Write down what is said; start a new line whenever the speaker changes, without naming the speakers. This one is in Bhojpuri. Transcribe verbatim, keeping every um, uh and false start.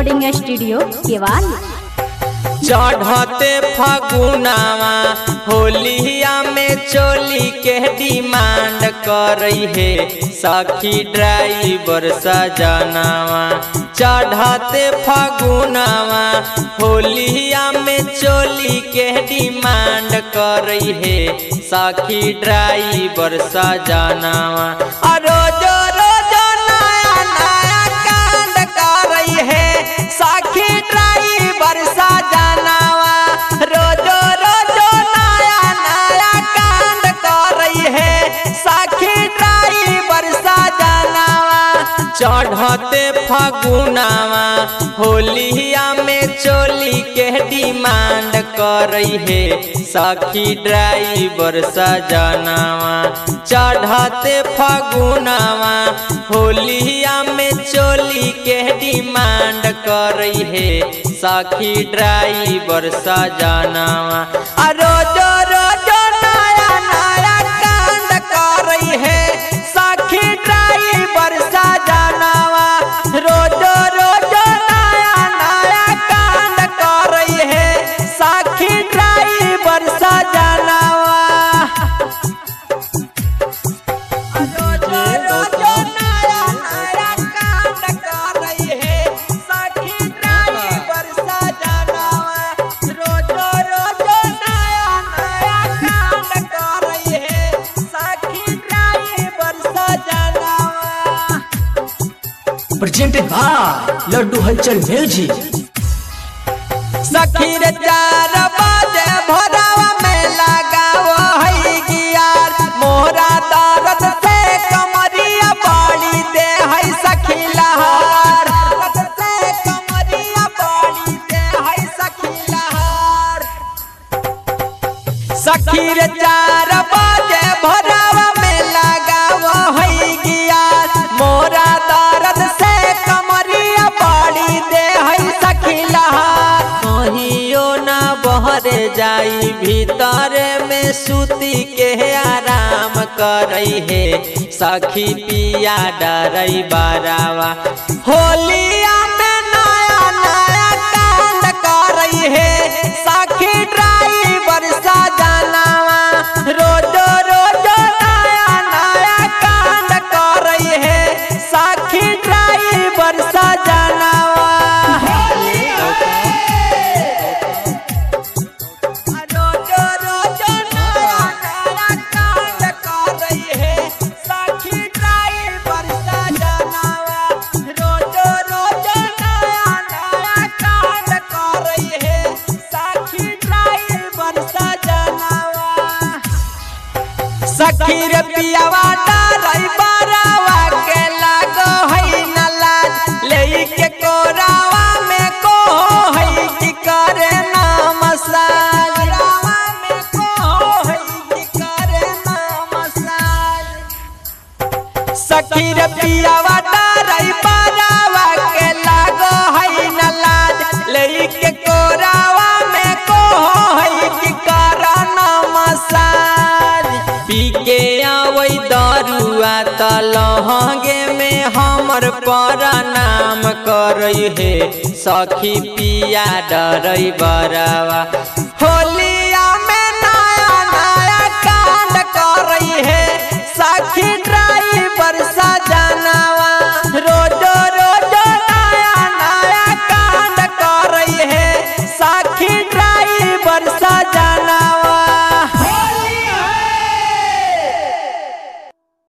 रिकॉर्डिंग स्टूडियो केवाल।
चढ़ते फगुनावा होलिया में चोली के डिमांड करई है सखी ड्राइवर सजनावा। चढ़ते फगुनावा होलिया में चोली के डिमांड करई है सखी ड्राइवर सजनावा। रोज रोज नया नया कांड करई है सखी ड्राइवर सजनावा। रोज रोज नया नया कांड करई है सखी ड्राइवर सजनावा। चढ़ते फगुनावा होलिया में चोली के डिमांड करई है सखी ड्राइवर सजनावा। चढ़ते फगुनावा होलिया में चोली के डिमांड करई है सखी ड्राइवर सजनावा। रोज रोज नया नया कांड करई है सखी ड्राइवर सजनावा। रोज रोज नया नया कांड करई है सखी ड्राइवर सजनावा।
प्रेजेंटेड बाय लड्डू हलचल म्यूजिक।
सखी रे चार बजे भोरवा में लगाओ है गियार मोरा दर्द से कमरिया बाड़ी दे है सखी लहर। से कमरिया बाड़ी दे है सखी लहर। सखी रे चार बजे भोरवा में लगाओ है गियार मोरा दर्द से कमरिया बाड़ी दे है सखी लहर। कहियो ना बहरे जाई भीतर में सूती के आराम करई है सखी पिया डरई बरावा। होलिया में नया नया कांड करई है सखी ड्राइवर सजनावा। रोज रोज नया नया कांड करई है सखी ड्राइवर सजनावा। सखी रे पियावा डरई बरावा के लागो है न लाज ले के कोरावा में को है कि करे ना मसाज। में को है कि करे ना मसाज। सखी रे पियावा डरई बरावा के लागो है न लाज ले के कोरावा में को है कि करे ना मसाज। पी के आवई दारुआ त लहंगे में हमर प्रणाम करई है सखी पिया डरई बरावा।